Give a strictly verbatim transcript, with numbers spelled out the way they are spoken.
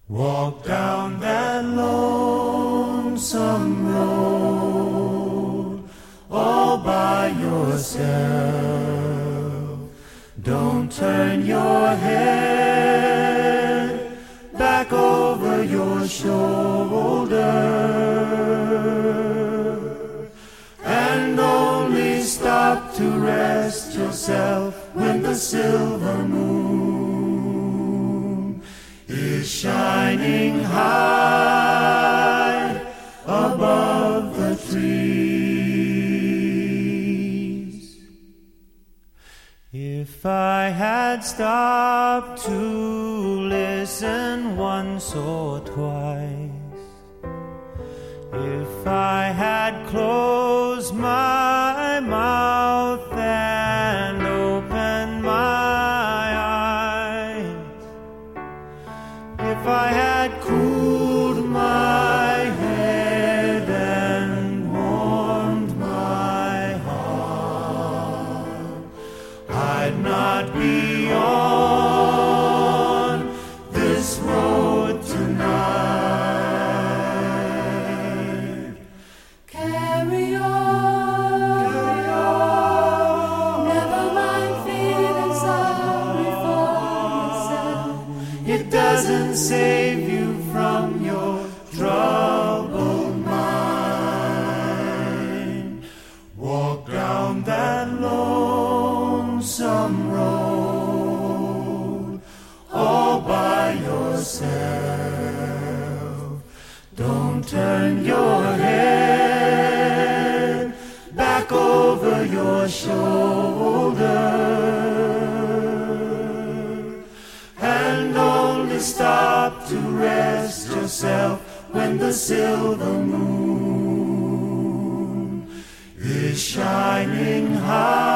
Walk down that lonesome road all by yourself. Don't turn your head back over your shoulder, and only stop to rest yourself when the silver moon is shining high above the trees. If I had stopped to listen once or twice, if I had closed my mouth and opened my eyes, if I had cooled my head and warmed my heart, I'd not be on this road tonight. Carry on, Carry on. never mind feeling sorry for yourself. It doesn't save you from your troubled mind. Walk down that lonesome road all by yourself. Don't turn your head back over your shoulder, and only stop to rest yourself when the silver moon is shining high